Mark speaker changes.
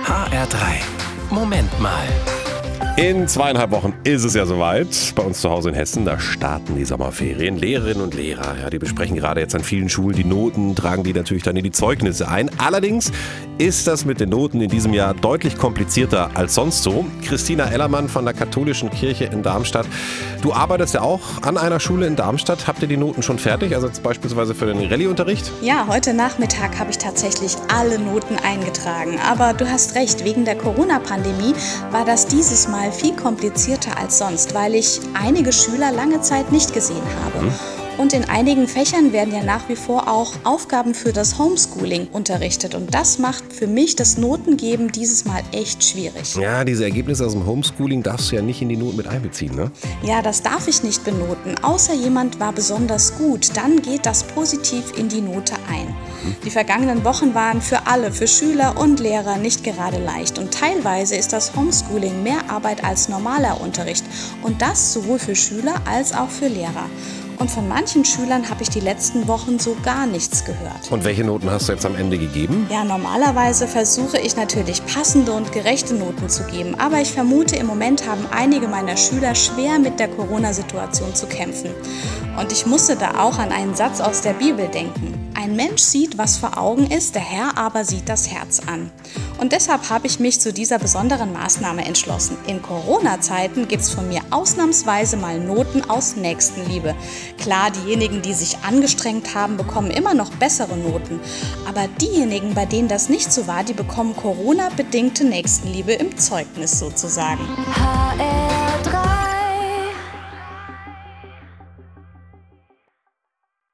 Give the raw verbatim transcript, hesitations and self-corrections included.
Speaker 1: H R drei. Moment mal.
Speaker 2: In zweieinhalb Wochen ist es ja soweit. Bei uns zu Hause in Hessen, da starten die Sommerferien. Lehrerinnen und Lehrer, ja, die besprechen gerade jetzt an vielen Schulen die Noten, tragen die natürlich dann in die Zeugnisse ein. Allerdings ist das mit den Noten in diesem Jahr deutlich komplizierter als sonst so. Christina Ellermann von der Katholischen Kirche in Darmstadt. Du arbeitest ja auch an einer Schule in Darmstadt. Habt ihr die Noten schon fertig? Also jetzt beispielsweise für den Rallye-Unterricht?
Speaker 3: Ja, heute Nachmittag habe ich tatsächlich alle Noten eingetragen. Aber du hast recht, wegen der Corona-Pandemie war das dieses Mal viel komplizierter als sonst, weil ich einige Schüler lange Zeit nicht gesehen habe. Hm. Und in einigen Fächern werden ja nach wie vor auch Aufgaben für das Homeschooling unterrichtet. Und das macht für mich das Notengeben dieses Mal echt schwierig.
Speaker 2: Ja, diese Ergebnisse aus dem Homeschooling darfst du ja nicht in die Noten mit einbeziehen, ne?
Speaker 3: Ja, das darf ich nicht benoten. Außer jemand war besonders gut, dann geht das positiv in die Note ein. Hm. Die vergangenen Wochen waren für alle, für Schüler und Lehrer nicht gerade leicht. Und teilweise ist das Homeschooling mehr Arbeit als normaler Unterricht. Und das sowohl für Schüler als auch für Lehrer. Und von manchen Schülern habe ich die letzten Wochen so gar nichts gehört.
Speaker 2: Und welche Noten hast du jetzt am Ende gegeben?
Speaker 3: Ja, normalerweise versuche ich natürlich passende und gerechte Noten zu geben. Aber ich vermute, im Moment haben einige meiner Schüler schwer mit der Corona-Situation zu kämpfen. Und ich musste da auch an einen Satz aus der Bibel denken. Ein Mensch sieht, was vor Augen ist, der Herr aber sieht das Herz an. Und deshalb habe ich mich zu dieser besonderen Maßnahme entschlossen. In Corona-Zeiten gibt es von mir ausnahmsweise mal Noten aus Nächstenliebe. Klar, diejenigen, die sich angestrengt haben, bekommen immer noch bessere Noten. Aber diejenigen, bei denen das nicht so war, die bekommen Corona-bedingte Nächstenliebe im Zeugnis sozusagen.
Speaker 4: H R